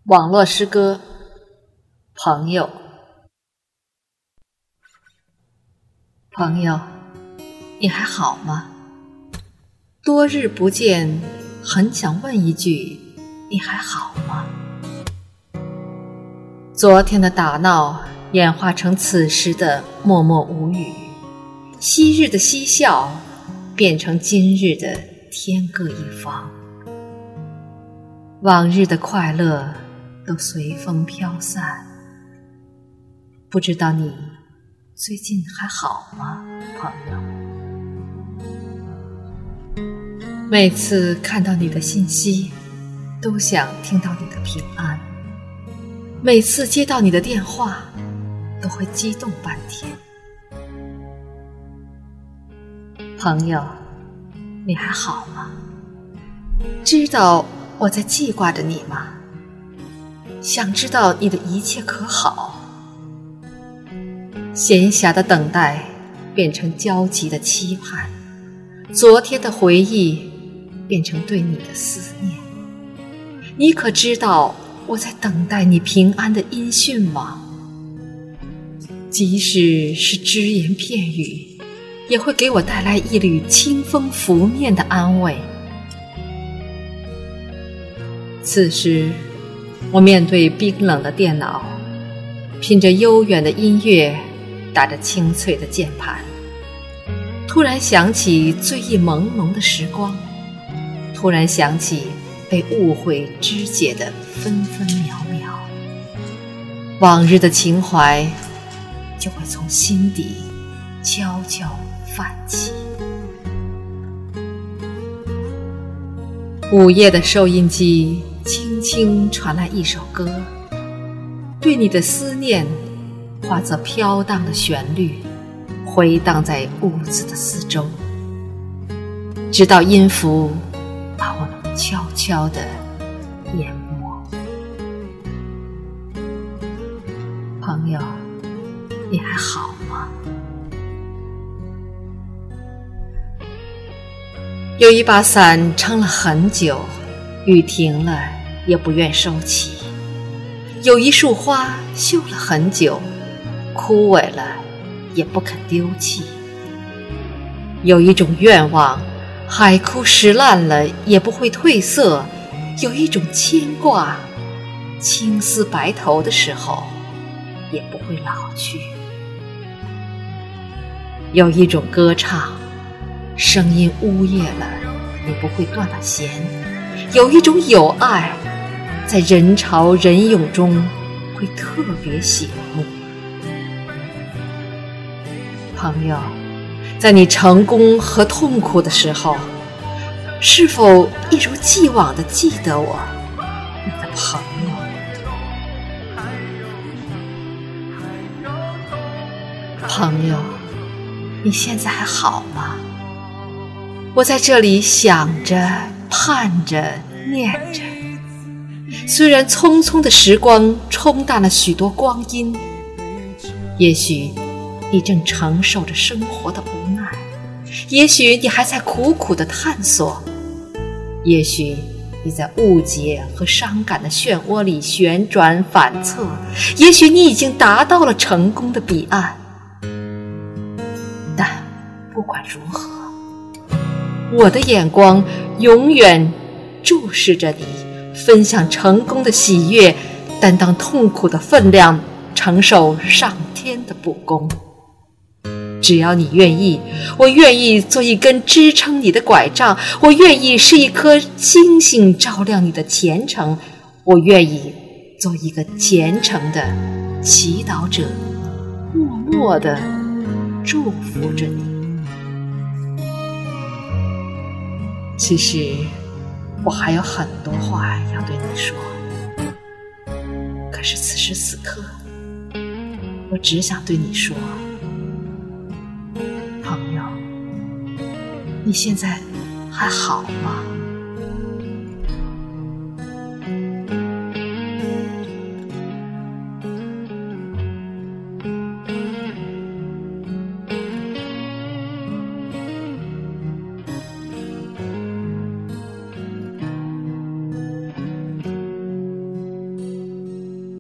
网络诗歌，朋友。朋友，你还好吗？多日不见，很想问一句，你还好吗？昨天的打闹演化成此时的默默无语，昔日的嬉笑变成今日的天各一方，往日的快乐都随风飘散。不知道你最近还好吗，朋友？每次看到你的信息，都想听到你的平安；每次接到你的电话，都会激动半天。朋友，你还好吗？知道我在记挂着你吗？想知道你的一切可好？闲暇的等待变成焦急的期盼，昨天的回忆变成对你的思念。你可知道我在等待你平安的音讯吗？即使是只言片语，也会给我带来一缕清风拂面的安慰。此时我面对冰冷的电脑，拼着悠远的音乐，打着清脆的键盘，突然想起醉意朦胧的时光，突然想起被误会肢解的分分秒秒，往日的情怀就会从心底悄悄泛起。午夜的收音机轻轻传来一首歌，对你的思念化作飘荡的旋律，回荡在屋子的四周，直到音符把我们悄悄地淹没。朋友，你还好吗？有一把伞撑了很久，雨停了也不愿收起；有一束花绣了很久，枯萎了也不肯丢弃；有一种愿望，海枯石烂了也不会褪色；有一种牵挂，青丝白头的时候也不会老去；有一种歌唱，声音呜咽了也不会断了弦；有一种友爱，在人潮人涌中会特别醒目。朋友，在你成功和痛苦的时候，是否一如既往地记得我，你的朋友？朋友，你现在还好吗？我在这里想着、盼着、念着。虽然匆匆的时光冲淡了许多光阴，也许你正承受着生活的无奈，也许你还在苦苦的探索，也许你在误解和伤感的漩涡里旋转反侧，也许你已经达到了成功的彼岸。但不管如何，我的眼光永远注视着你，分享成功的喜悦，担当痛苦的分量，承受上天的不公。只要你愿意，我愿意做一根支撑你的拐杖，我愿意是一颗星星照亮你的前程，我愿意做一个虔诚的祈祷者，默默地祝福着你。其实我还有很多话要对你说，可是此时此刻，我只想对你说，朋友，你现在还好吗？